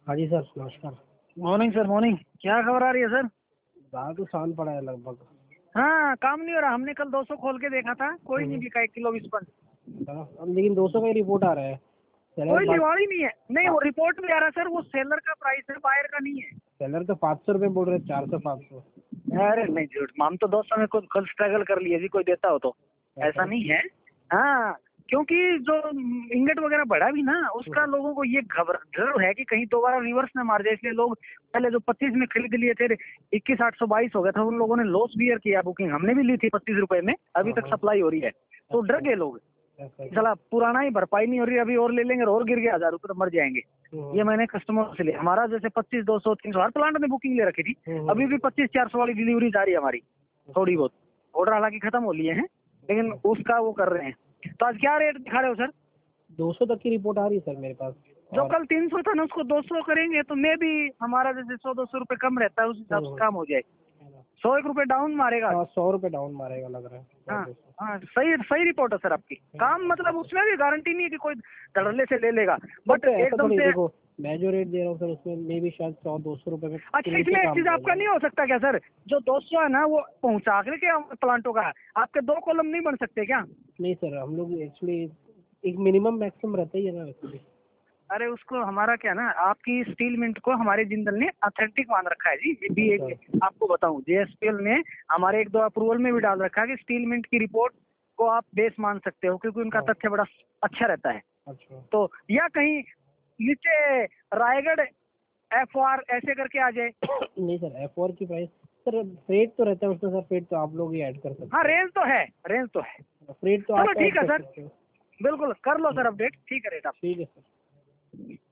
हाँ जी सर, नमस्कार। Morning sir, morning. क्या खबर आ रही है सर? दाल तो शांत पड़ा है लगभग। हाँ, काम नहीं हो रहा। हमने कल 200 खोल के देखा था, कोई नहीं हम्म। बिका 1 किलो विस्पन। अब लेकिन 200 का ही रिपोर्ट आ रहा है। सेलर कोई बात। लिवाड़ी नहीं है। नहीं, वो रिपोर्ट में आ रहा है सर, वो सेलर का प्राइस है, बायर का नहीं है। सेलर तो 500 रुपये बोल रहे, 400 500। अरे नहीं झूठ, हम तो 200 में कल स्ट्रगल कर लिए जी, कोई देता हो तो। ऐसा नहीं है। हाँ, क्योंकि जो इंगट वगैरह बढ़ा भी ना, उसका लोगों को ये डर है कि कहीं दोबारा रिवर्स ना मार जाए, इसलिए लोग पहले जो 25 में खरीद लिए थे, 21,822 हो गया था, उन लोगों ने लॉस बियर किया। बुकिंग हमने भी ली थी 25 रुपए में, अभी तक सप्लाई हो रही है, तो डर गए लोग। चला पुराना ही भरपाई नहीं हो रही, अभी और ले लेंगे और गिर गया 1000 रुपये तो मर जाएंगे। ये मैंने कस्टमर से लिया। हमारा जैसे 25 200 300 हर प्लांट में बुकिंग ले रखी थी। अभी भी 25 400 वाली डिलीवरी जा रही है हमारी, थोड़ी बहुत। ऑर्डर हालांकि खत्म हो लिए हैं, लेकिन उसका वो कर रहे हैं। तो आज क्या रेट दिखा रहे हो सर? 200 तक की रिपोर्ट आ रही है सर मेरे पास। जो कल 300 था ना, उसको 200 करेंगे तो मे भी हमारा जैसे 100-200 रुपये कम रहता है, उस हिसाब से काम हो जाए। 100-1 रुपये डाउन मारेगा। हाँ, 100 रुपये डाउन मारेगा लग रहा है। हाँ हाँ, सही सही रिपोर्ट है सर आपकी। काम मतलब उसमें भी गारंटी नहीं है कि कोई धड़ल्ले से ले लेगा, बट ऐसा एकदम थोड़ी, से। देखो मैं जो रेट दे रहा हूँ सर, उसमें मे भी शायद 100-200 रुपये में अच्छा, इसमें एक चीज आपका नहीं हो सकता क्या सर? जो 200 है ना, वो पहुंचा के प्लांटों का, आपके 2 कॉलम नहीं बन सकते क्या? नहीं सर, हम लोग एक्चुअली एक मिनिमम मैक्सिमम रहता ही है ना वैसे। अरे उसको हमारा क्या ना, आपकी स्टील मिंट को हमारे जिंदल ने ऑथेंटिक मान रखा है जी। ये भी एक आपको बताऊं, जेएसपीएल ने हमारे 1-2 अप्रूवल में भी डाल रखा है कि स्टील मिंट की रिपोर्ट को आप बेस मान सकते हो, क्योंकि उनका तथ्य बड़ा अच्छा रहता है। अच्छा। तो या कहीं नीचे रायगढ़ FR ऐसे करके आ जाए। नहीं सर, F4 की प्राइस सर, फ्रेट तो रहता है उसमें सर, फ्रेट तो आप लोग ही ऐड कर सकते हाँ, हैं। रेंज तो है, रेंज तो है। फ्रेट तो चलो आप ठीक ऐड है कर सर, सकते हो। बिल्कुल कर लो सर अपडेट, ठीक है रेट आप। ठीक है सर।